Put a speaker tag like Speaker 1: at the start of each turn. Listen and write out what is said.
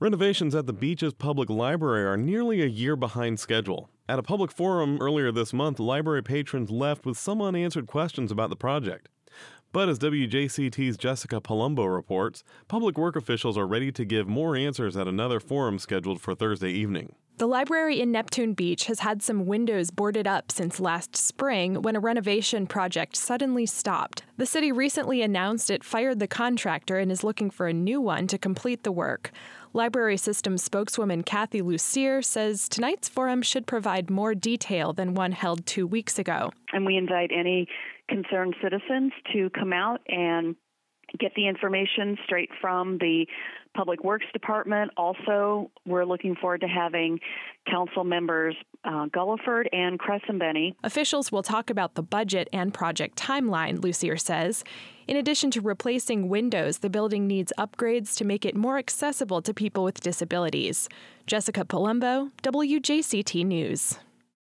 Speaker 1: Renovations at the beach's public library are nearly a year behind schedule. At a public forum earlier this month, library patrons left with some unanswered questions about the project. But as WJCT's Jessica Palumbo reports, public work officials are ready to give more answers at another forum scheduled for Thursday evening.
Speaker 2: The library in Neptune Beach has had some windows boarded up since last spring when a renovation project suddenly stopped. The city recently announced it fired the contractor and is looking for a new one to complete the work. Library Systems spokeswoman Kathy Lucier says tonight's forum should provide more detail than one held 2 weeks ago.
Speaker 3: And we invite any concerned citizens to come out and get the information straight from the Public Works Department. Also, we're looking forward to having council members Gulliford and Crescent-Benny.
Speaker 2: Officials will talk about the budget and project timeline, Lucier says. In addition to replacing windows, the building needs upgrades to make it more accessible to people with disabilities. Jessica Palumbo, WJCT News.